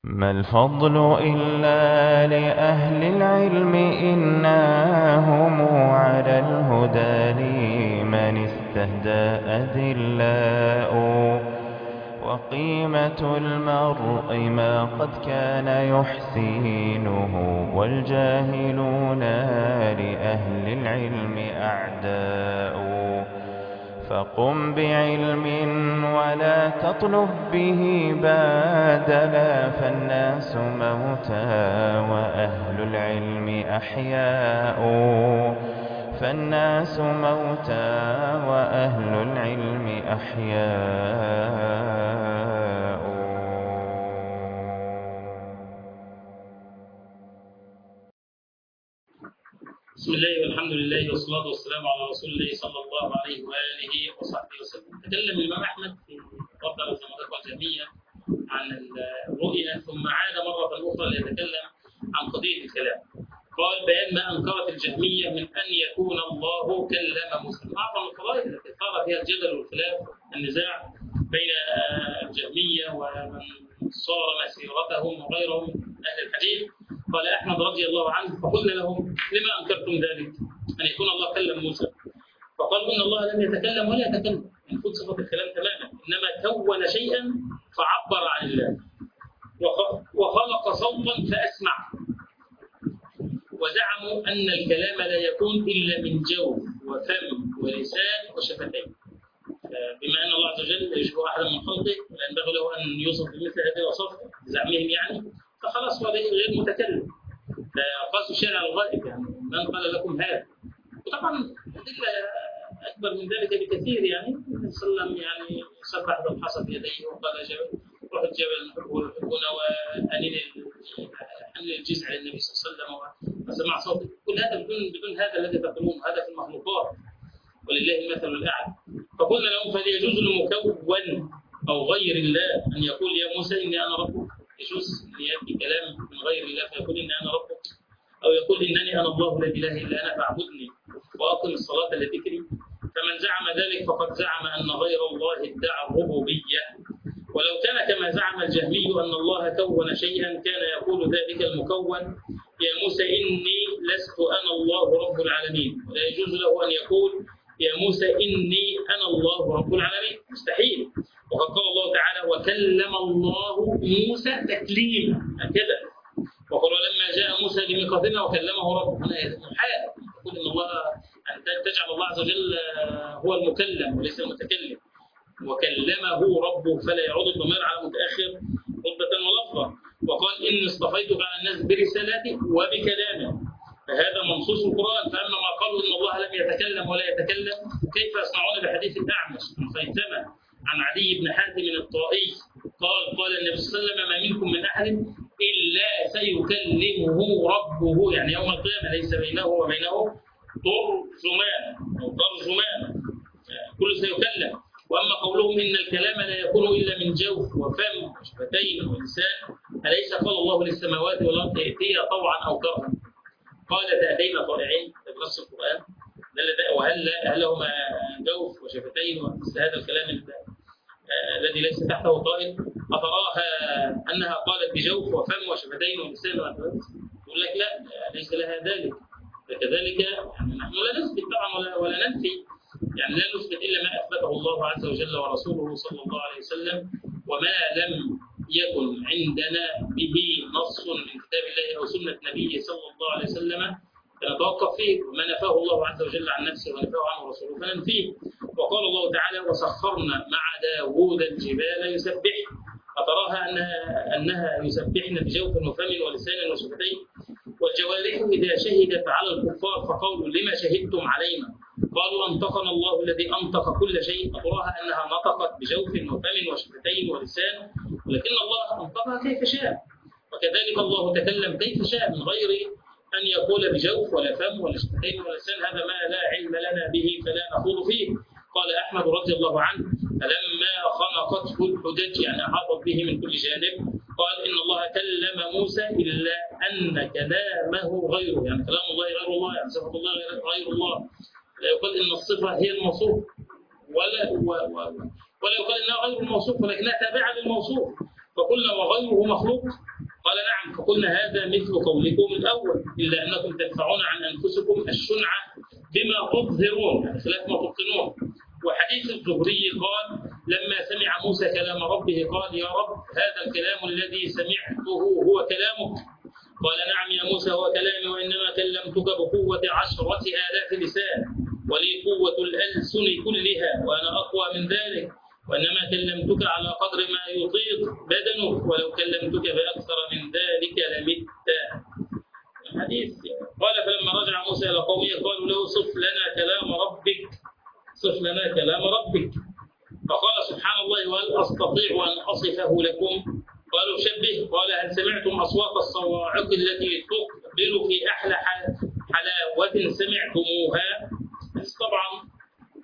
ما الفضل إلا لأهل العلم إنهم على الهدى لمن استهدى أذلاء وقيمة المرء ما قد كان يحسينه والجاهلون لأهل العلم أعداء فقم بعلم ولا تطلب به بادلا فالناس موتى وأهل العلم أحياء فالناس موتى وأهل العلم أحياء. بسم الله والحمد لله والصلاة والسلام على رسول الله صلى الله عليه وآله وصحبه وسلم. تكلم الإمام أحمد في رد على الزمالك والجهمية عن الرؤية، ثم عاد مرة أخرى ليتكلم عن قضية الكلام. قال: بيان ما أنكرت الجهمية من أن يكون الله كلم موسى. أعظم القضايا التي صار فيها الجدل والخلاف النزاع بين الجهمية ومن صار مسيرتهم وغيرهم أهل الحديث. قال أحمد رضي الله عنه: فقلنا لهم: لما أنكرتم ذلك؟ أن يكون الله كلم موسى. فقالوا: إن الله لم يتكلم ولا يتكلم، ينفذ صفة الكلام تماما، إنما كون شيئا فعبر عن الله وخلق صوتا فأسمع. وزعموا أن الكلام لا يكون إلا من جوف وفم ولسان وشفتين، بما أن الله عز وجل لا يشبه أحدا من خلقه ولا ينبغي له أن يوصف بمثل هذه الأوصاف بزعمهم يعني، فخلاص هو غير متكلم، فقاسوا الشيء على الغائب. يعني من قال لكم هذا؟ وطبعا أدلة أكبر من ذلك بكثير. يعني النبي صلى الله عليه وسلم يعني سبح ذا الحصى بيديه وقال: جبل روح الجبل نحبه يحبون وأنين الجزع للنبي صلى الله عليه وسلم وسمع صوته. كل هذا بدون هذا الذي تقولون، هذا في المخلوقات ولله المثل الأعلى. فقلنا لهم: فهل يجوز لمكون أو غير الله أن يقول يا موسى إني أنا ربك؟ يجوز أن يأتي كلام من غير الله فيقول إني أنا ربك، أو يقول إنني أنا الله لا إله إلا أنا فاعبدني وأقم الصلاة لذكري؟ فمن زعم ذلك فقد زعم أن غير الله ادعى الربوبية. ولو كان كما زعم الجهمي أن الله كون شيئا كان يقول ذلك المكون: يا موسى إني لست أنا الله رب العالمين. ولا يجوز له أن يقول: يا موسى إني أنا الله رب العالمين، مستحيل. وقد قال الله تعالى: وكلم الله موسى تكليما، هكذا. وقال: ولما جاء موسى لميقاتنا وكلمه ربه. هنا محال تقول ان الله، ان تجعل الله عز وجل هو المكلم وليس المتكلم. وكلمه ربه، فلا يعود الضمير على متاخر رتبه ولفظا. وقال: اني اصطفيتك على الناس برسالتي وبكلامي، فهذا منصوص القران. فاما ما قالوا ان الله لم يتكلم ولا يتكلم، كيف يصنعون بحديث الاعمش عن خيثمه عن عدي بن حاتم الطائي قال النبي صلى الله عليه وسلم: ما منكم من احد إلا سيكلمه ربه، يعني يوم القيامة ليس بينه وبينه ترجمان، كل سيكلم. وأما قولهم إن الكلام لا يكون إلا من جوف وفم وشفتين ولسان، أليس قال الله للسماوات والأرض ائتيا طوعا أو كرها؟ قال: تأتينا طائعين، بنص القرآن. وهل لهما جوف وشفتين ومثل هذا الكلام الذي ليس تحته طائل؟ أتراها أنها قالت بجوف وفم وشفتين ولسان وأنفاس؟ يقول لك لا، ليس لها ذلك. فكذلك يعني نحن لا نثبت طبعا ولا ننفي، يعني لا نثبت إلا ما أثبته الله عز وجل ورسوله صلى الله عليه وسلم. وما لم يكن عندنا به نص من كتاب الله أو سنة نبيه صلى الله عليه وسلم فنتوقف فيه، وما نفاه الله عز وجل عن نفسه ونفاه عنه رسوله فننفيه. وقال الله تعالى: وسخرنا مع داوود الجبال يسبحن. أتراها أنها يسبحن بجوف وفم ولسان وشفتين؟ والجوارح إذا شهدت على الكفار فقالوا: لما شهدتم علينا؟ قالوا: أنطقنا الله الذي أنطق كل شيء. أتراها أنها نطقت بجوف وفم وشفتين ولسان، ولكن الله أنطقها كيف شاء. وكذلك الله تكلم كيف شاء من غير أن يقول بجوف ولا فم ولا شفتين ولا لسان. هذا ما لا علم لنا به فلا نخوض فيه. قال أحمد رضي الله عنه: فلما خنقته الحجج، يعني أحاطت به من كل جانب، قال: إن الله كلم موسى إلا أن كلامه غيره، يعني كلام الله غير الله، يعني صفة الله غير الله. لا يقال إن الصفة هي الموصوف ولا يقال إنها غير الموصوف، ولكنها تابعة للموصوف. فقلنا وغيره مخلوق؟ قال نعم. فقلنا هذا مثل قولكم الأول إلا أنكم تدفعون عن أنفسكم الشنعة بما تظهرون خلاف ما تبطنون. وحديث الزهري قال لما سمع موسى كلام ربه قال يا رب هذا الكلام الذي سمعته هو كلامك؟ قال نعم يا موسى هو كلامي، وإنما كلمتك بقوة 10,000 لسان ولي قوة الألسن كلها وأنا أقوى من ذلك، وإنما كلمتك على قدر ما يطيق بدنك ولو كلمتك بأكثر من ذلك لمت. الحديث قال فلما رجع موسى إلى قومه قالوا له صف لنا كلام ربك، صف لنا كلام ربك. فقال سبحان الله وهل أستطيع أن أصفه لكم؟ قالوا شبه. قال هل سمعتم أصوات الصواعق التي تقبل في أحلى حلاوة سمعتموها؟ بس طبعا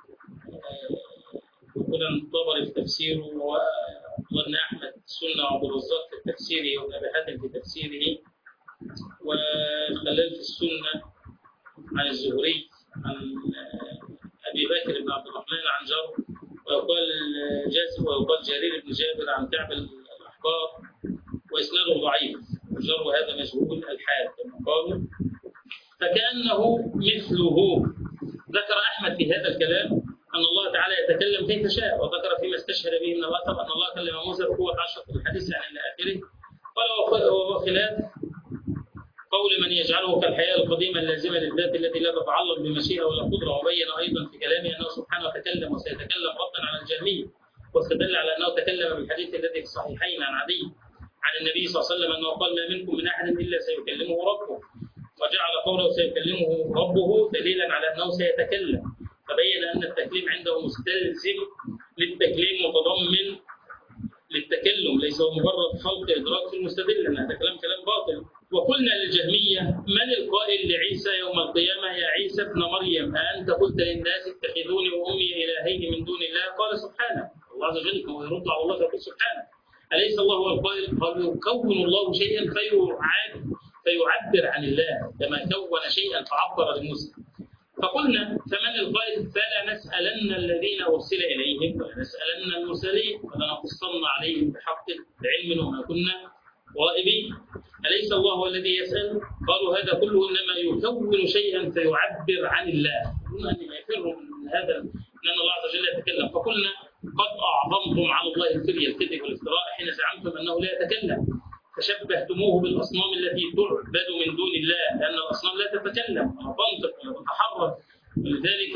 يقول الطبري في تفسيره وابن أحمد السنة وعبد الرزاق في تفسيره وابن أبي حاتم في تفسيره وخلال في السنة عن الزهري عن أبي بكر بن عبد الرحمن عن جر، ويقال جاسم ويقال جرير بن جابر عن كعب الأحبار وإسناده ضعيف، وجر هذا مجهول الحال كما قالوا. فكأنه مثله. ذكر أحمد في هذا الكلام أن الله تعالى يتكلم كيف شاء، وذكر فيما استشهد به من الأثر أن الله كلم موسى بقوة 10 في الحديث عن إلى آخره. قال وهو خلاف قول من يجعله كالحياة القديمة اللازمة للذات التي لا تتعلق بمشيئة ولا قدرة. وبين أيضا في كلامه أنه سبحانه تكلم وسيتكلم ردا على الجهمية، واستدل على أنه تكلم بالحديث الذي في الصحيحين عن عدي عن النبي صلى الله عليه وسلم أنه قال ما منكم من أحد إلا سيكلمه ربه، وجعل قوله سيكلمه ربه دليلا على أنه سيتكلم. فبين أن التكليم عنده مستلزم للتكليم متضمن للتكلم، ليس هو مجرد خلق إدراك في المستدل، أن هذا كلام باطل. وقلنا للجهمية من القائل لعيسى يوم القيامة يا عيسى ابن مريم أأنت قلت للناس اتخذوني وأمي إلهين من دون الله؟ قال سبحانه. الله عز وجل هو يرد على الله فيقول سبحانه أليس الله هو القائل؟ قال يكون الله شيئا فيعبر عن الله كما كون شيئا فعبر لموسى. فقلنا فمن القائل فلا نسألن الذين أرسل إليهم ولا نسألن المرسلين ولنقصن عليهم بحق العلم وما كنا غائبين. أليس الله هو الذي يسأل؟ قالوا هذا كله إنما يكون شيئا فيعبر عن الله، قلنا أن يفر من هذا أن الله عز وجل يتكلم. فقلنا قد أعظمتم على الله الفري الكذب والافتراء حين زعمتم أنه لا يتكلم، فشبهتموه بالأصنام التي تعبد من دون الله، لأن الأصنام لا تتكلم ولا تنطق ولا تتحرك. ولذلك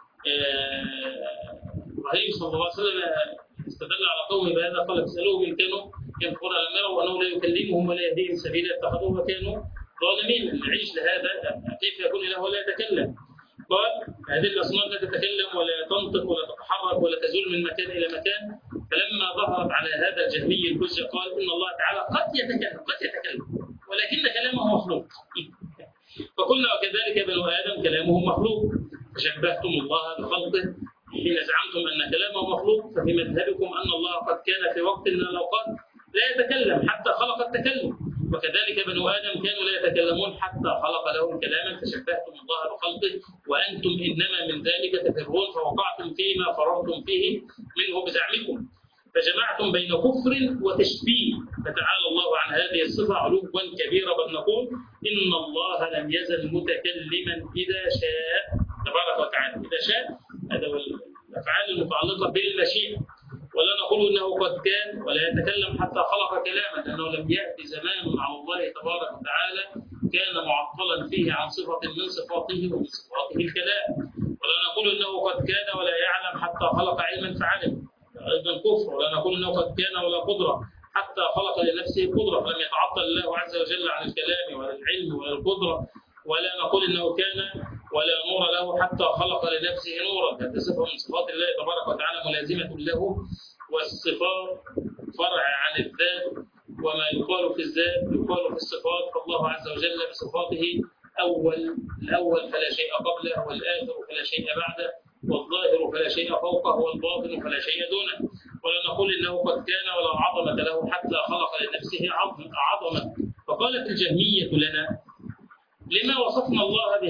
إبراهيم صلى الله عليه وسلم استدل على قومه بهذا قال اسألوهم إن كانوا ينفقون لم يروا أنه لا يكلمهم ولا يهديهم سبيلا اتخذوه وكانوا ظالمين. نعيش لهذا كيف يكون إله ولا يتكلم؟ قال هذه الأصنام لا تتكلم ولا تنطق ولا تتحرك ولا تزول من مكان إلى مكان. فلما ظهرت على هذا الجهمي الحجة قال إن الله تعالى قد يتكلم ولكن كلامه مخلوق. فقلنا وكذلك بنو آدم كلامه مخلوق، فشبهتم الله بخلقه حين زعمتم أن كلامه مخلوق. ففي مذهبكم أن الله قد كان في وقت من الأوقات لا يتكلم حتى خلق التكلم، وكذلك بنو آدم كانوا لا يتكلمون حتى خلق لهم كلاما. فشبهتم الله بخلقه وأنتم إنما من ذلك تفرون، فوقعتم فيما فررتم فيه منه بزعمكم، فجمعتم بين كفر وتشبيه. فتعالى الله عن هذه الصفة علوا كبيرا، بل نقول إن الله لم يزل متكلما إذا شاء تبارك وتعالى. إذا شاء هذا الأفعال المتعلقة بالمشيئة، ولا نقول إنه قد كان ولا يتكلم حتى خلق كلاما، لأنه لم يأتي زمان على الله تبارك وتعالى كان معطلا فيه عن صفة من صفاته ومن صفاته الكلام. ولا نقول إنه قد كان ولا يعلم حتى خلق علما فعلم، أيضا كفر. ولا نقول إنه قد كان ولا قدرة حتى خلق لنفسه قدرة، فلم يتعطل الله عز وجل عن الكلام ولا العلم ولا القدرة. ولا نقول إنه كان ولا نور له حتى خلق لنفسه نورا، هذه صفة من صفات الله تبارك وتعالى ملازمة له. والصفات فرع عن الذات، وما يقال في الذات يقال في الصفات. فالله عز وجل بصفاته الأول فلا شيء قبله، والآخر فلا شيء بعده، والظاهر فلا شيء فوقه، والباطن فلا شيء دونه. ولا نقول إنه قد كان ولا عظمة له حتى خلق لنفسه عظمة. فقالت الجهمية لنا لما وصفنا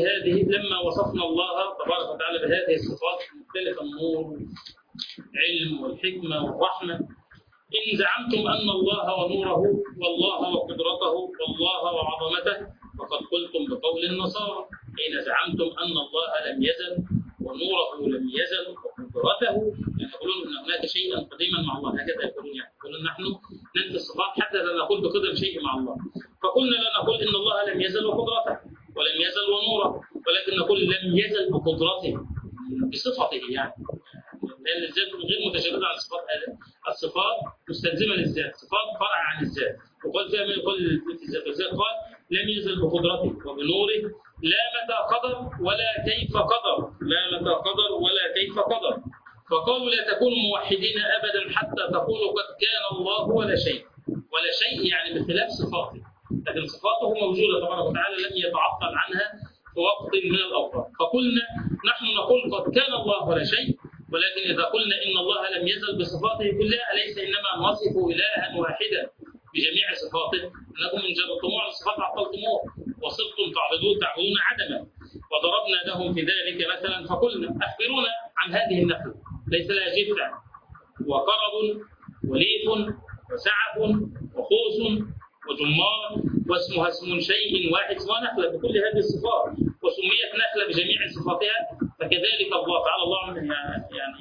الله تبارك وتعالى بهذه الصفات المختلفة، النور، العلم والحكمة والرحمة، إن زعمتم أن الله ونوره والله وقدرته والله وعظمته فقد قلتم بقول النصارى حين زعمتم أن الله لم يزل ونوره لم يزل وقدرته، يعني يقولون أن هناك شيئا قديما مع الله، هكذا يقولون، يعني يقولون نحن ننفي الصفات حتى لا نقول بقدر شيء مع الله. فقلنا لا نقول إن الله لم يزل وقدرته ولم يزل ونوره، ولكن نقول لم يزل بقدرته بصفته، يعني لأن الذات غير متجردة عن الصفات. الصفات مستلزمة للذات، صفات فرع عن الذات، وقال فيها ما يقول في الذات، والذات قال لم يزل بقدرته وبنوره لا متى قدر ولا كيف قدر، لا متى قدر ولا كيف قدر. فقالوا لا تكونوا موحدين أبدا حتى تقولوا قد كان الله ولا شيء، ولا شيء يعني بخلاف صفاته، لكن صفاته موجودة تبارك وتعالى لم يتعطل عنها في وقت من الأوقات. فقلنا نحن نقول قد كان الله ولا شيء، ولكن إذا قلنا إن الله لم يزل بصفاته كلها أليس إنما نصف إلها واحدا بجميع صفاته؟ أنكم إن جربتموه على الصفات عطلتموه وصرتم تعبدون عدما. وضربنا لهم في ذلك مثلا فقلنا أخبرونا عن هذه النخلة ليس لها جذع وقرض وليف وسعف وخوص وجمار واسمها اسم شيء واحد اسمها نخلة بكل هذه الصفات، وسميت نخلة بجميع صفاتها. فكذلك الله تعالى الله يعني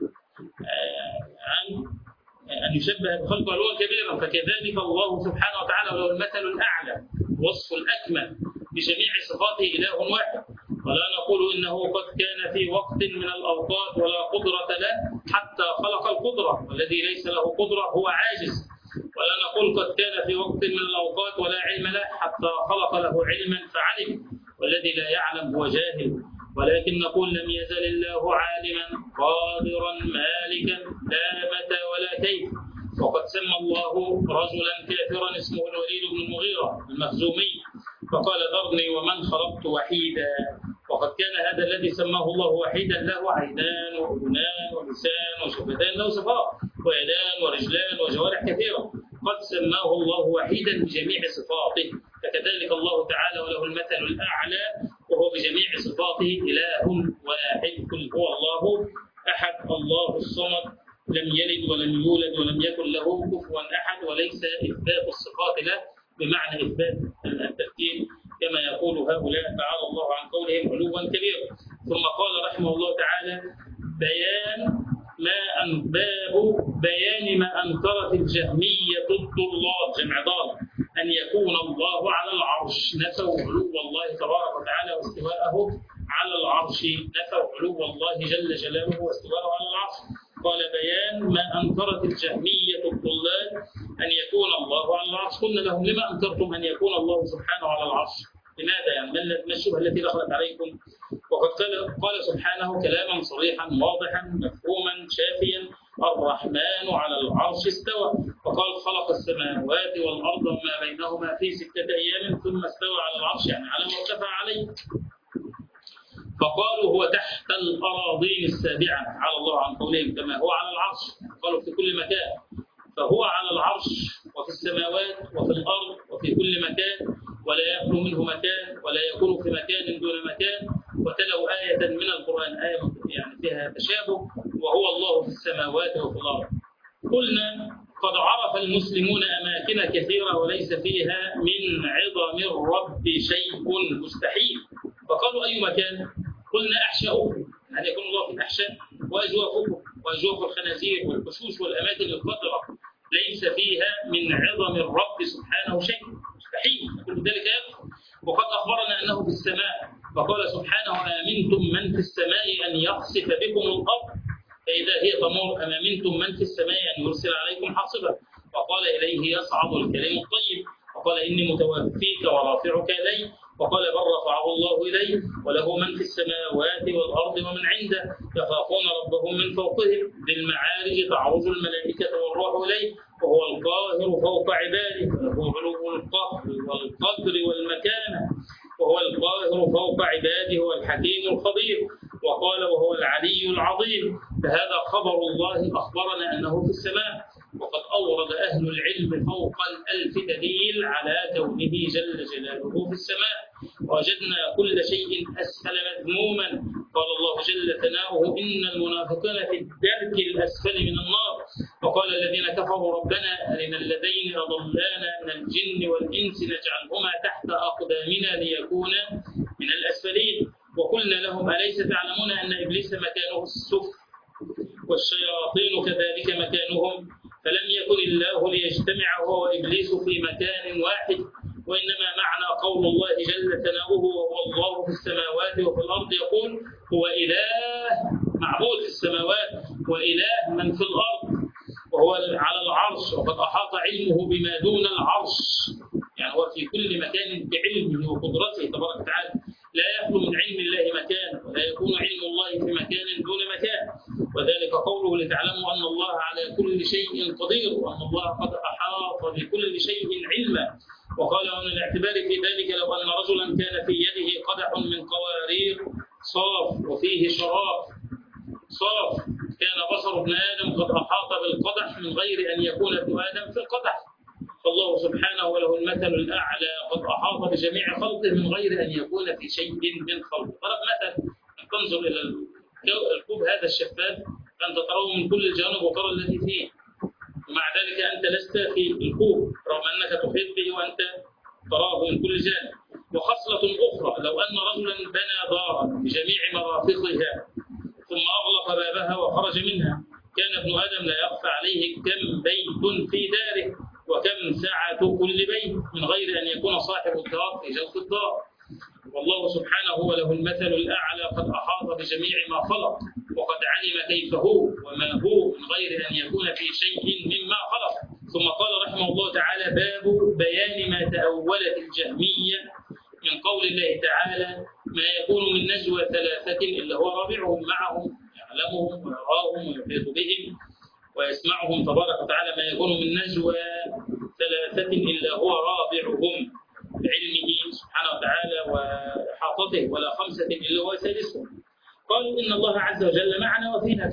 أن يشبه بخلقه علوا كبيرا، فكذلك الله سبحانه وتعالى له المثل الأعلى وصف الأكمل بجميع صفاته إله واحد. ولا نقول إنه قد كان في وقت من الأوقات ولا قدرة له حتى خلق القدرة، والذي ليس له قدرة هو عاجز. ولا نقول قد كان في وقت من الأوقات ولا علم له حتى خلق له علما فعلم، والذي لا يعلم هو جاهل. ولكن نقول لم يزل الله عالما قادرا مالكا لا متى ولا كيف. وقد سمى الله رجلا كافرا اسمه الوليد بن المغيرة المخزومي فقال ذرني ومن خلقت وحيدا. وقد كان هذا الذي سماه الله وحيدا له عينان وأذنان ولسان وشفتان، له صفات ويدان ورجلان وجوارح كثيرة. قد سماه الله وحيدا بجميع صفاته، فكذلك الله تعالى وله المثل الأعلى وهو بجميع صفاته إله واحد. قل هو الله أحد الله الصمد لم يلد ولم يولد ولم يكن له كفوا أحد. وليس إثبات الصفات له بمعنى إثبات التفكير كما يقول هؤلاء تعالى الله عن قولهم علوا كبيرا. ثم قال رحمه الله تعالى باب بيان ما أنكرت الجهمية الضلال جمع ضال أن يكون الله على العرش، نفوا علو الله تبارك وتعالى واستواءه على العرش، نفوا علو الله جل جلاله واستواءه على العرش. قال بيان ما أنكرت الجهمية الضلال أن يكون الله على العرش. قلنا لهم لما أنكرتم أن يكون الله سبحانه على العرش؟ لماذا يعني ما الشبهة التي دخلت عليكم؟ وقد قال سبحانه كلاما صريحا واضحا مفهوما شافيا الرحمن على العرش استوى، وقال خلق السماوات والأرض وما بينهما في 6 أيام ثم استوى على العرش، يعني على ما ارتفع عليه. فقالوا هو تحت الأراضين السابعة على الله عن قولهم كما هو على العرش، قالوا في كل مكان، فهو على العرش وفي السماوات وفي الأرض وفي كل مكان ولا يخلو منه مكان ولا يكون في مكان دون مكان. وتلوا آية من القرآن آية يعني فيها تشابه وهو الله في السماوات وفي الأرض. قلنا قد عرف المسلمون أماكن كثيرة وليس فيها من عظم الرب شيء مستحيل، فقالوا أي مكان؟ قلنا أحشاؤكم، يعني يكون الله في الأحشاء، وأجوافكم وأجواف الخنازير والحشوش والأماكن القذرة ليس فيها من عظم الرب سبحانه شيء مستحيل، كل ذلك يكفر. وقد أخبرنا أنه في السماء، فقال سبحانه أمنتم من في السماء أن يخسف بكم الأرض فإذا هي تمور، أم أمنتم من في السماء أن يرسل عليكم حاصبا، وقال إليه يصعد الكلم الطيب، وقال إني متوفيك ورافعك إلي، وقال بل رفعه الله إليه وله من في السماوات والأرض ومن عنده يخافون ربهم من فوقهم بالمعارج تعرج الملائكة والروح إليه وهو القاهر فوق عباده وله علو القهر والقدر والمكانة وهو القاهر فوق عباده والحكيم الخبير. وقال وهو العلي العظيم. فهذا خبر الله أخبرنا أنه في السماء. وقد وقد أورد أهل العلم فوق 1000 دليل على كونه جل جلاله في السماء. وجدنا كل شيء أسفل مذموما. قال الله جل ثناؤه: إن المنافقين في الدرك الأسفل من النار. وقال الذين كفروا: ربنا أرنا الذين أضلانا من الجن والإنس نجعلهما تحت أقدامنا ليكونا من الأسفلين. وقلنا لهم: أليس تعلمون أن إبليس مكانه السفل والشياطين كذلك مكانهم؟ فلم يكن الله ليجتمع هو وإبليس في مكان واحد، وإنما معنى قول الله جل ثناؤه: وهو الله في السماوات وفي الأرض، يقول: هو إله معبود في السماوات وإله من في الأرض، وهو على العرش، وقد أحاط علمه بما دون العرش. يعني هو في كل مكان بعلمه وقدرته تبارك وتعالى، لا يخلو من علم الله مكان، ولا يكون علم الله في مكان دون مكان. وذلك قوله: لتعلموا أن الله على كل شيء قدير، وأن الله قد أحاط بكل شيء علما. وقال: ومن الاعتبار في ذلك لو أن رجلا كان في يده قدح من قوارير صاف وفيه شراب صاف، كان بصر ابن آدم قد أحاط بالقدح من غير أن يكون ابن آدم في القدح. فالله سبحانه وله المثل الأعلى قد أحاط بجميع خلقه من غير أن يكون في شيء من خلقه. ضرب مثل: أن تنظر إلى الكوب هذا الشفاف، أنت تراه من كل الجوانب وترى الذي فيه، ومع ذلك أنت لست في الكوب رغم أنك تحيط به وأنت تراه من كل جانب. وخصلة أخرى: لو أن رجلا بنى دارا بجميع مرافقها ثم أغلق بابها وخرج منها، كان ابن آدم لا يخفى عليه كم بيت في داره وكم سعة كل بيت من غير أن يكون صاحب الدار في جوف الدار. والله سبحانه وله المثل الأعلى قد أحاط بجميع ما خلق، وقد علم كيف هو وما هو من غير أن يكون في شيء مما خلق. ثم قال رحمه الله تعالى: باب بيان ما تأولت الجهمية من قول الله تعالى: ما يكون من نجوى ثلاثة إلا هو رابعهم معهم يعلمهم ويراهم ويحيط بهم ويسمعهم تبارك وتعالى. ما يكون من نجوى ثلاثة إلا هو رابعهم بعلمه سبحانه وتعالى وإحاطته، ولا خمسة إلا هو سادسهم. قالوا: إن الله عز وجل معنا وفينا،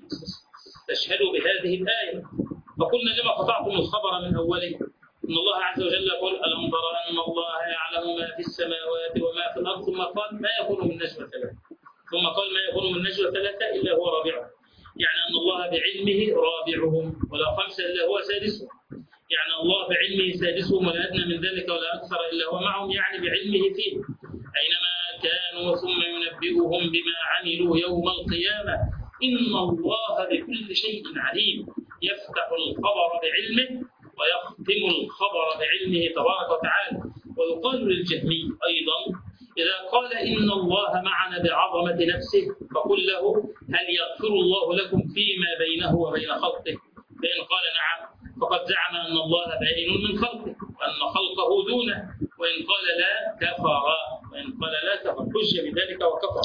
استشهدوا بهذه الآية. فقلنا: لما قطعتم الخبر من أوله؟ إن الله عز وجل يقول: ألم تر أن الله يعلم ما في السماوات وما في الأرض، ثم قال: ما يكون من نجوى ثلاثة، ثم قال: ما يكون من نجوى ثلاثة إلا هو رابعهم. يعني أن الله بعلمه رابعهم، ولا خمسة إلا هو سادسهم. يعني الله بعلمه سادسهم، ولا أدنى من ذلك ولا أكثر إلا هو معهم، يعني بعلمه فيه أينما كانوا، ثم ينبئهم بما عملوا يوم القيامة. إن الله بكل شيء عليم. يفتح الخبر بعلمه ويختم الخبر بعلمه تبارك وتعالى. ويقال للجهمي أيضا: إذا قال إن الله معنا بعظمة نفسه، فقل له: هل يغفر الله لكم فيما بينه وبين خلقه؟ فإن قال نعم، فقد زعم أن الله بائن من خلقه وأن خلقه دونه، وإن قال لا كفر، وإن قال لا كفر، حج بذلك وكفر.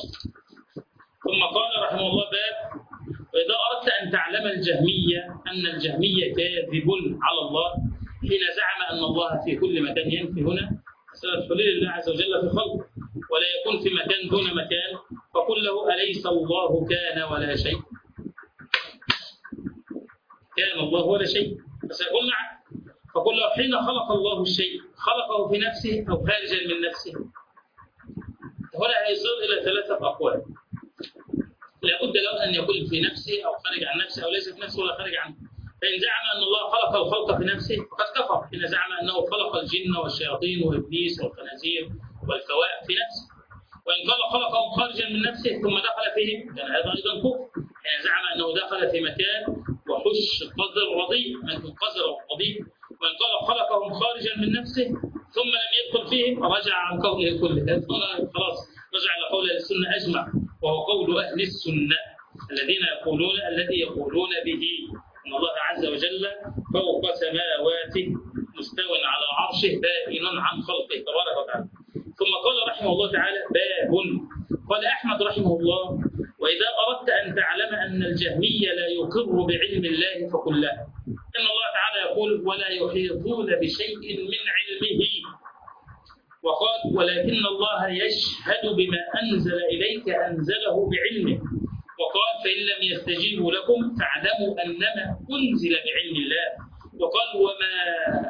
ثم قال رحمه الله: باب وإذا أردت أن تعلم الجهمية أن الجهمية كاذب على الله حين زعم أن الله في كل مكان. ينفي هنا مسألة حلول الله عز وجل في خلقه، ولا يكون في مكان دون مكان. فقل له: أليس الله كان ولا شيء؟ كان الله ولا شيء، فسيقول نعم. فقل له: حين خلق الله الشيء خلقه في نفسه أو خارجا من نفسه؟ هنا هيصل إلى ثلاثة أقوال. لابد له أن يكون في نفسه أو خارج عن نفسه، أو ليس في نفسه ولا خارج عنه. فإن زعم أن الله خلق الخلق في نفسه فقد كفر، حين زعم أنه خلق الجن والشياطين وإبليس والخنازير والكوائب في نفسه. وإن قال خلقهم خارجا من نفسه ثم دخل فيهم، كان هذا أيضا كفر، حين زعم أنه دخل في مكان وحش قذر رضيء، من قذر رضيء. وإن قال خلقهم خارجا من نفسه ثم لم يدخل فيهم، رجع عن قوله كله. خلاص رجع إلى قول السنة أجمع، وهو قول أهل السنة الذي يقولون به أن الله عز وجل فوق سماواته مستو على عرشه بائن عن خلقه تبارك وتعالى. ثم قال رحمه الله تعالى: باب. قال أحمد رحمه الله: وإذا أردت أن تعلم أن الجهمية لا يقر بعلم الله فقل له إن الله تعالى يقول: ولا يحيطون بشيء من علمه. وقال: ولكن الله يشهد بما أنزل إليك أنزله بعلمه، وقال فإن لم يستجيبوا لكم فاعلموا أنما أنزل بعلم الله. وقال وما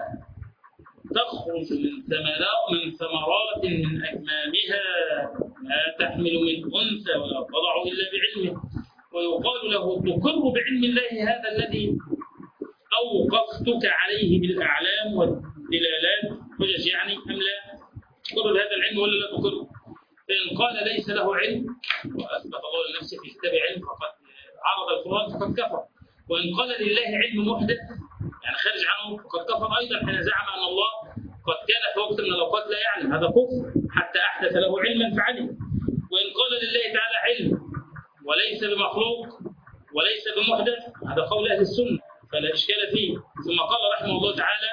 تخرج من ثمرات من أكمامها ما تحمل من أنثى ولا تضع إلا بعلمه. ويقال له تقر بعلم الله هذا الذي أوقفتك عليه بالأعلام والدلالات حجج يعني أم لا تقر بهذا العلم ولا لا تقر؟ فإن قال ليس له علم وأثبت الله لنفسه في كتاب علم فقد عرض القرآن فقد كفر. وإن قال لله علم محدث يعني خارج عنه فقد كفر أيضا حين زعم أن الله قد كان في وقت من الأوقات لا يعلم، هذا كفر حتى أحدث له علما فعلم. وإن قال لله تعالى علم وليس بمخلوق وليس بمحدث هذا قول أهل السنة فلا إشكال فيه. ثم قال رحمه الله تعالى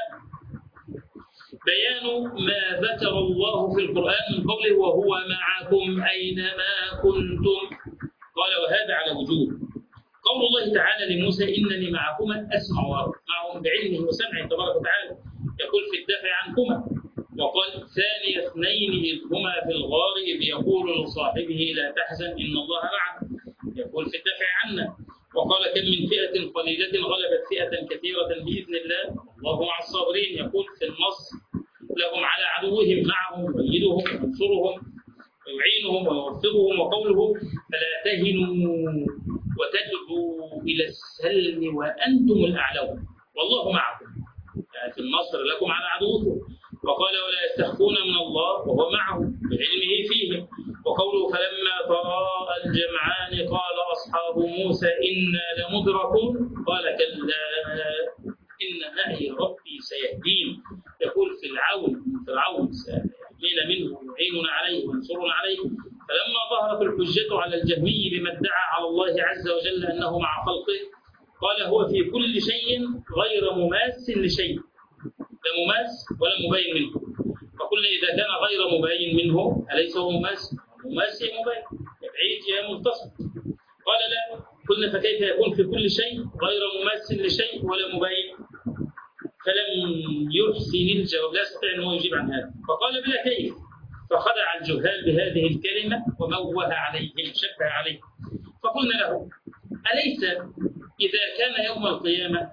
بيان ما ذكر الله في القرآن من قوله وهو معكم أينما كنتم. قال وهذا على وجوب قول الله تعالى لموسى إنني معكما أسمع وأرى، معهم بعلمه وسمعه تبارك وتعالى يقول في الدفع عنكما. وقال ثاني اثنين إذ هما في الغار إذ يقول لصاحبه لا تحزن إن الله معنا يقول في الدفع عنا. وقال كم من فئة قليلة غلبت فئة كثيرة بإذن الله والله مع الصابرين يقول في النص لهم على عدوهم معهم يؤيدهم وينصرهم ويعينهم ويوفقهم. وقوله فلا تهنوا وتدعوا إلى السلم وأنتم الأعلون والله معكم يعني في النصر لكم على عدوكم. وقال ولا يستخفون من الله وهو معهم بعلمه فيهم. وقوله فلما تراءى الجمعان قال أصحاب موسى إنا لمدركون قال كلا إن معي ربي سيهدين يقول فرعون سيحمينا منه ويعيننا عليه وينصرنا عليه. فلما ظهرت الحجة على الجهمي بما ادعى على الله عز وجل أنه مع خلقه قال هو في كل شيء غير مماس لشيء لا مماس ولا مبين منه. فقلنا إذا كان غير مبين منه أليس هو مماس؟ مماس يا مبين يا بعيد يا ملتصق. قال لا. قلنا فكيف يكون في كل شيء غير مماس لشيء ولا مبين؟ فلم يحسن الجواب لا يستطيع أن هو يجيب عن هذا فقال بلا كيف. فخدع الجهال بهذه الكلمة وموه عليهم شبه عليهم. فقلنا له أليس إذا كان يوم القيامة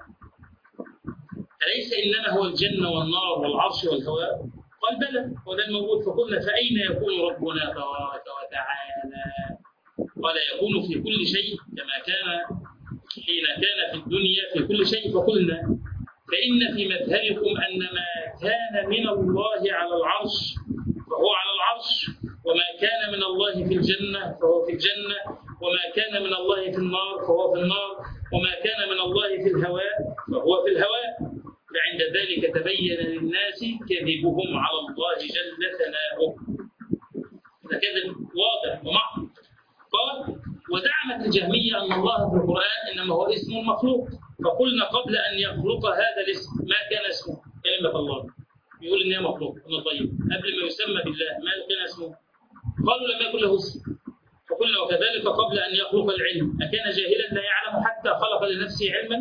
أليس إنما هو الجنة والنار والعرش والهواء؟ قال بلى وده الموجود. فقلنا فأين يكون ربنا تبارك وتعالى؟ قال يكون في كل شيء كما كان حين كان في الدنيا في كل شيء. فقلنا فإن في مذهبكم أن ما كان من الله على العرش فهو على العرش وما كان من الله في الجنة فهو في الجنة وما كان من الله في النار فهو في النار وما كان من الله في الهواء فهو في الهواء. فعند ذلك تبين للناس كذبهم على الله جل ثناؤه. هذا كذب واضح ومحض. قال وزعمت الجهمية أن الله في القرآن إنما هو اسم مخلوق. فقلنا قبل أن يخلق هذا الاسم ما كان اسمه كلمة الله يقول إنها مخلوق. قلنا طيب قبل ما يسمى بالله ما كان اسمه؟ قالوا لم يكن له اسم. فقلنا وكذلك قبل أن يخلق العلم أكان جاهلا لا يعلم حتى خلق لنفسه علما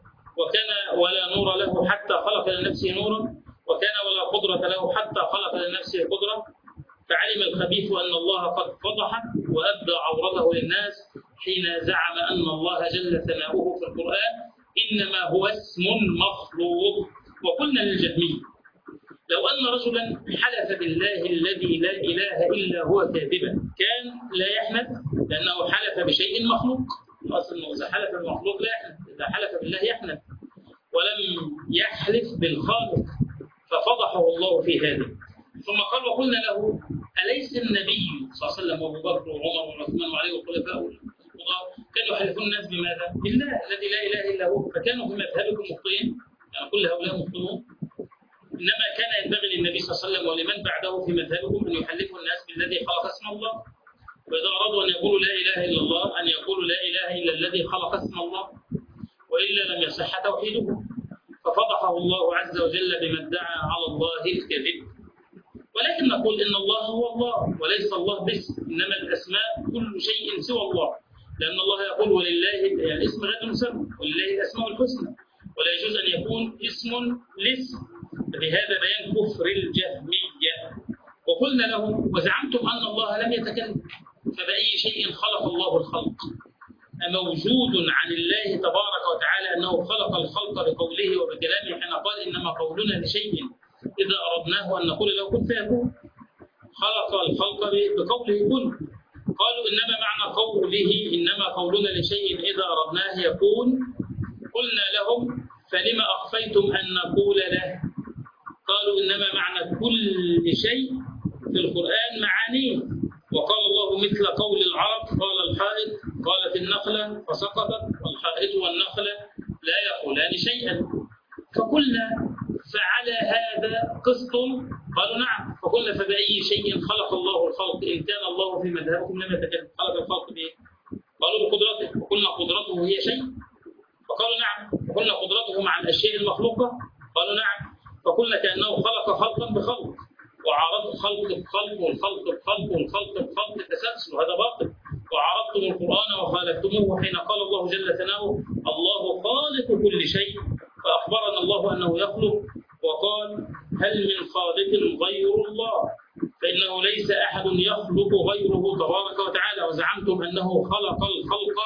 وكان ولا نور له حتى خلق لنفسه نورا وكان ولا قدرة له حتى خلق لنفسه قدرة. فعلم الخبيث أن الله قد فضح وأبدى عورته للناس حين زعم أن الله جل ثناؤه في القرآن إنما هو اسم مخلوق. وقلنا للجهمي لو أن رجلا حلف بالله الذي لا إله إلا هو كاذبا كان لا يحنث لأنه حلف بشيء مخلوق. الأصل أنه إذا حلف بالمخلوق لا يحنث إذا حلف بالله يحنث ولم يحلف بالخالق ففضحه الله في هذا. ثم قال وقلنا له أليس النبي صلى الله عليه وسلم وأبو بكر وعمر وعثمان وعلي والخلفاء كانوا يحلفون الناس بماذا؟ بالله الذي لا إله إلا هو. فكانوا في مذهبكم مخطئين يعني كل هؤلاء مخطئون. إنما كان ينبغي للنبي صلى الله عليه وسلم ولمن بعده في مذهبكم أن يحلفوا الناس بالذي خلق اسم الله. وإذا أرادوا أن يقولوا لا إله إلا الله أن يقولوا لا إله إلا الذي خلق اسم الله وإلا لم يصح توحيده. ففضحه الله عز وجل بما ادعى على الله الكذب. ولكن نقول إن الله هو الله وليس الله باسم إنما الأسماء كل شيء سوى الله لأن الله يقول ولله يعني الاسم غير مسمى ولله الأسماء الحسنى ولا يجوز أن يكون اسم لاسم. بهذا بيان كفر الجهمية. وقلنا لهم وزعمتم أن الله لم يتكلم فبأي شيء خلق الله الخلق؟ موجود عن الله تبارك وتعالى أنه خلق الخلق بقوله وبكلامه، حين قال إنما قولنا لشيء إذا أردناه أن نقول له كن فيكون. خلق الخلق بقوله كن. قالوا إنما معنى قوله إنما قولنا لشيء إذا أردناه يكون. قلنا لهم فلما أخفيتم أن نقول له؟ قالوا إنما معنى كل شيء في القرآن معانيه. وقال الله مثل قول العرب قال الحائط قالت النخلة فسقطت، والحائط والنخلة لا يقولان شيئا. فقلنا فعلى هذا قسطم؟ قالوا نعم. فقلنا فبأي شيء خلق الله الخلق إن كان الله في مذهبكم لم يتكلم؟ خلق الخلق بإيه؟ قالوا بقدرته. وقلنا قدرته هي شيء؟ فقالوا نعم. وقلنا قدرته مع الأشياء المخلوقة؟ قالوا نعم. فقلنا كأنه خلق خلقا بخلق، وعرض خلق بخلق والخلق بخلق والخلق بخلق تسلسل، وهذا باطل. وعرضتم القرآن وخالفتموه حين قال الله جل ثناؤه الله خالق كل شيء، فأخبرنا الله أنه يخلق وقال هل من خالق غير الله؟ فإنه ليس أحد يخلق غيره تبارك وتعالى، وزعمتم أنه خلق الخلق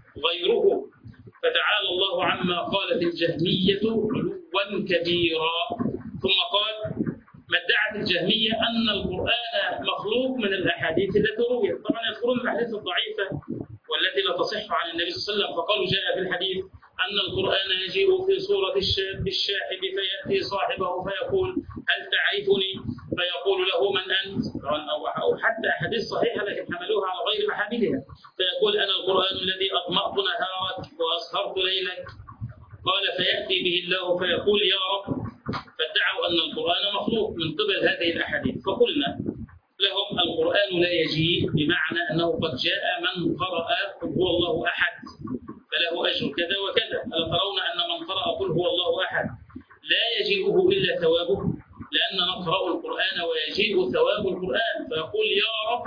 غيره. فتعالى الله عما قالت الجهمية علوا كبيرا. ثم قال ما ادعت الجهمية أن القرآن مخلوق من الأحاديث التي رويت. طبعا يذكرون الأحاديث الضعيفة والتي لا تصح عن النبي صلى الله عليه وسلم، فقالوا جاء في الحديث أن القرآن يجيء في صورة الشاب الشاحب فيأتي صاحبه فيقول هل تعرفني؟ فيقول له من أنت؟ أو حتى أحاديث صحيحة لكن حملوها على غير محاملها، فيقول أنا القرآن الذي أضمأت نهارك وأسهرت ليلك. قال فيأتي به الله فيقول يا رب. فادعوا أن القرآن مخلوق من قبل هذه الأحاديث. فقلنا لهم القرآن لا يجيء بمعنى أنه قد جاء من قرأ قل هو الله أحد فله أجر كذا وكذا. ألا ترون أن من قرأ قل هو الله أحد لا يجيئه إلا ثوابه؟ لأن نقرأ القرآن ويجيء ثواب القرآن، فيقول يا رب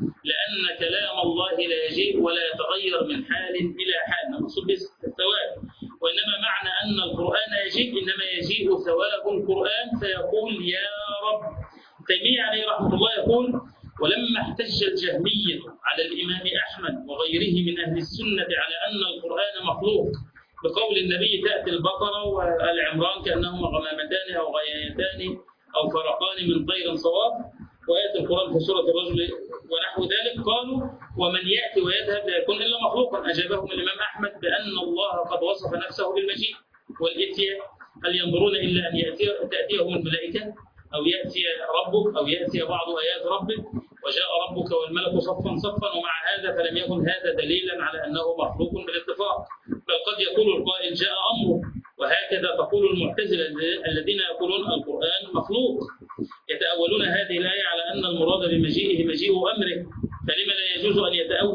لأن كلام الله لا يجيء ولا يتغير من حال إلى حال، المقصود بالثواب. وإنما معنى أن القرآن يجيء إنما يجيء ثواب القرآن فيقول يا رب. تيمية عليه رحمة الله يقول ولما احتج الجهمية على الإمام أحمد وغيره من أهل السنة على أن القرآن مخلوق بقول النبي تأتي البقرة والعمران كأنهما غمامتان أو غيايتان أو فرقان من طير صواب، ويأتي القرآن في سورة الرجل ونحو ذلك، قالوا ومن يأتي ويذهب لا يكون إلا مخلوقا. أجابهم الإمام أحمد بأن الله قد وصف نفسه بالمجيء والإتيان، هل ينظرون إلا أن تأتيهم الملائكة أو يأتي ربك أو يأتي بعض آيات ربك وجاء ربك والملك صفا صفا. ومع هذا فلم يكن هذا دليلا على أنه مخلوق بالاتفاق، بل قد يقول القائل جاء أمره. وهكذا تقول المعتزلة الذين يقولون القرآن مخلوق، يتأولون هذه الآية على أن المراد بمجيئه مجيء أمره، فلما لا يجوز أن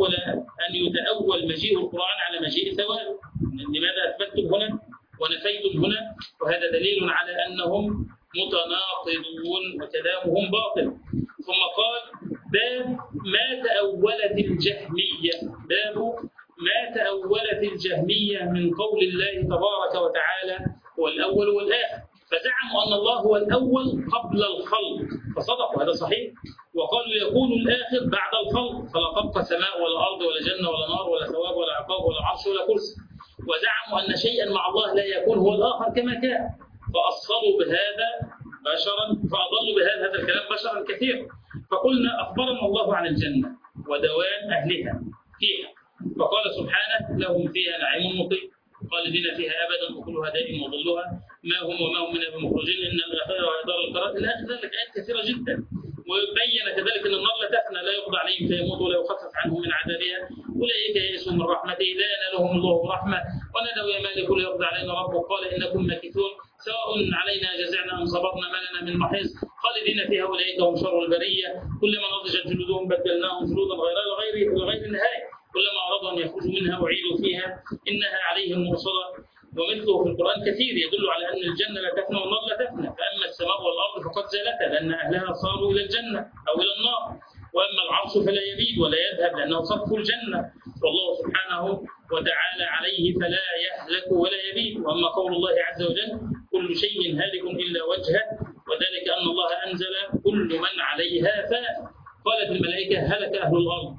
يتأول مجيء القرآن على مجيء ثواب؟ لماذا أثبتم هنا ونفيتم هنا؟ وهذا دليل على أنهم متناقضون وكلامهم باطل. ثم قال باب ما تأولت الجهمية، باب ما تأولت الجهمية من قول الله تبارك وتعالى هو الأول والآخر، فزعموا أن الله هو الأول قبل الخلق فصدقوا، هذا صحيح. وقالوا يكون الآخر بعد الخلق، فلا تبقى سماء ولا أرض ولا جنة ولا نار ولا ثواب ولا عقاب ولا عرش ولا كرسي. وزعموا أن شيئا مع الله لا يكون هو الآخر كما كان، فأصلوا بهذا بشرا، فأضلوا بهذا الكلام بشرا كثير. فقلنا أخبرنا الله عن الجنة ودوام أهلها فيها، فقال سبحانه لهم فيها نعيم مقيم خالدين فيها أبدا وكلها دائم وظلها ما هم وما هم منها بمخرجين إن الآخرة دار القرار إلى آخر ذلك. آيات كثيرة جدا. وبين كذلك أن النار لا تفنى لا يقضى عليهم فيموت ولا يخفف عنهم من عذابها أولئك يئسوا من رحمته لا ينالهم الله رحمة ونادوا يا مالك ليقضي علينا ربك قال إنكم ماكثون سواء علينا جزعنا أم صبرنا ما لنا من محيص خالدين فيها أولئك هم شر البرية كلما نضجت جلودهم بدلناهم جلودا غير النهاية كلما أرادوا أن يخرجوا منها أعيدوا فيها إنها عليهم مرصدة. ومثله في القرآن كثير يدل على أن الجنة لا تفنى والنار لا تفنى، فأما السماء والأرض فقد زالتا لأن أهلها صاروا إلى الجنة أو إلى النار، وأما العرش فلا يبيد ولا يذهب لأنه سقف الجنة والله سبحانه وتعالى عليه فلا يهلك ولا يبيد. وأما قول الله عز وجل كل شيء هالك إلا وجهه وذلك أن الله أنزل كل من عليها فان. قالت الملائكة هلك أهل الأرض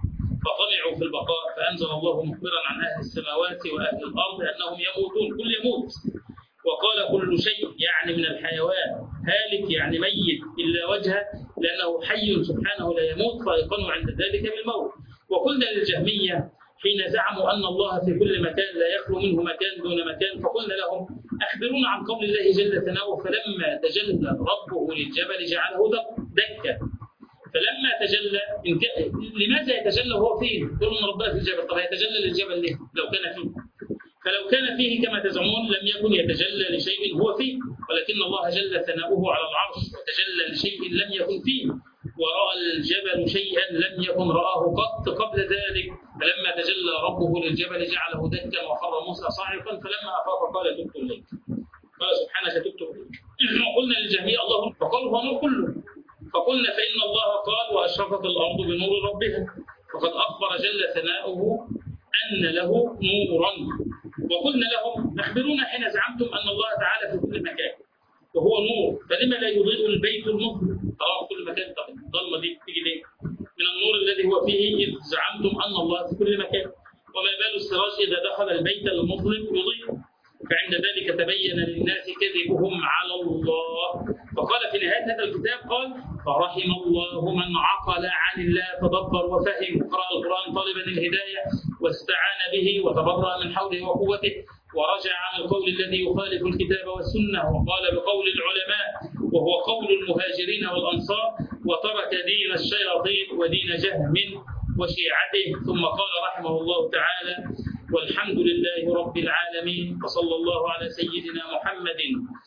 فطمعوا في البقاء، فأنزل الله مخبرا عن أهل السماوات وأهل الأرض أنهم يموتون، كل يموت. وقال كل شيء يعني من الحيوان هالك يعني ميت إلا وجهه، لأنه حي سبحانه لا يموت، فأيقنوا عند ذلك بالموت. وقلنا للجهمية حين زعموا أن الله في كل مكان لا يخلو منه مكان دون مكان، فقلنا لهم أخبرونا عن قول الله جل ثناؤه فلما تجلى ربه للجبل جعله دكا. فلما تجلى لماذا يتجلى وهو فين؟ يقول ان ربنا في الجبل، طب يتجلى للجبل ليه؟ لو كان فيه. فلو كان فيه كما تزعمون لم يكن يتجلى لشيء هو فيه، ولكن الله جل ثناؤه على العرش وتجلى لشيء لم يكن فيه، ورأى الجبل شيئا لم يكن رآه قط قبل ذلك. فلما تجلى ربه للجبل جعله دكا وخر موسى صاعقا فلما أفاق قال تبت إليك، قال سبحانك تبت إليك. قلنا للجهمية الله فقالوا هو نور كله، فقلنا فإن الله قال وأشرقت الأرض بنور ربها، فقد أخبر جل ثناؤه أن له نورا. وقلنا لهم أخبرونا حين زعمتم أن الله تعالى في كل مكان وهو نور، فلما لا يضيء البيت المظلم؟ طالما في كل مكان، طب الظلمة دي تيجي ليه؟ من النور الذي هو فيه إذ زعمتم أن الله في كل مكان، وما بال السراج إذا دخل البيت المظلم يضيء؟ فعند ذلك تبين للناس كذبهم على الله. فقال في نهاية هذا الكتاب قال فرحم الله من عقل عن الله تدبر وفهم، قرأ القرآن طالبا الهداية واستعان به وتبرأ من حوله وقوته، ورجع عن القول الذي يخالف الكتاب والسنة وقال بقول العلماء وهو قول المهاجرين والأنصار، وترك دين الشياطين ودين جهم وشيعته. ثم قال رحمه الله تعالى والحمد لله رب العالمين، وصلى الله على سيدنا محمد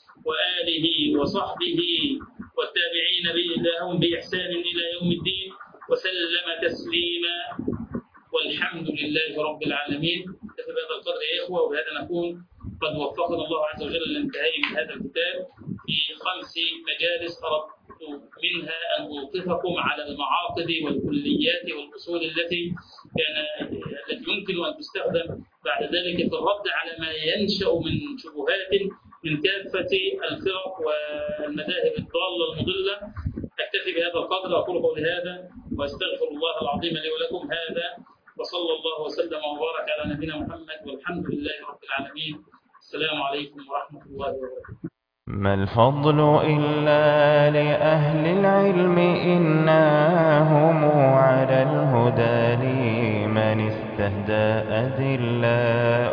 وآله وصحبه والتابعين لهم بإحسان إلى يوم الدين وسلم تسليما، والحمد لله رب العالمين. بهذا القدر يا إخوة، وبهذا نكون قد وفقنا الله عز وجل للانتهاء من هذا الكتاب في 5 مجالس أردت منها أن أوقفكم على المعاقد والكليات والأصول التي يمكن أن تستخدم بعد ذلك في الرد على ما ينشأ من شبهات من كافة الفرق والمذاهب الضالة المضلة. أكتفي بهذا القدر، أقول قولي هذا وأستغفر الله العظيم لي ولكم هذا، وصلى الله وسلم وبارك على نبينا محمد، والحمد لله رب العالمين. السلام عليكم ورحمة الله وبركاته. ما الفضل إلا لأهل العلم إنهم على الهدى لمن استهدى أذلاء،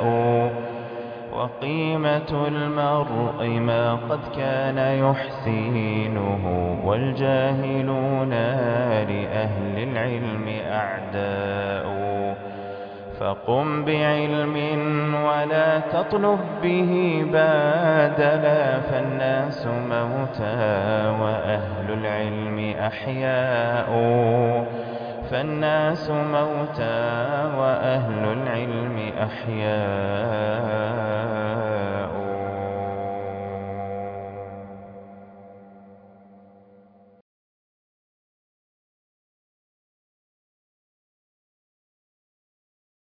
وقيمة المرء ما قد كان يحسينه، والجاهلون لأهل العلم أعداء. فقم بعلم ولا تطلب به بادلا، فالناس موتى وأهل العلم أحياء. فالناس موتى وأهل العلم أحياء.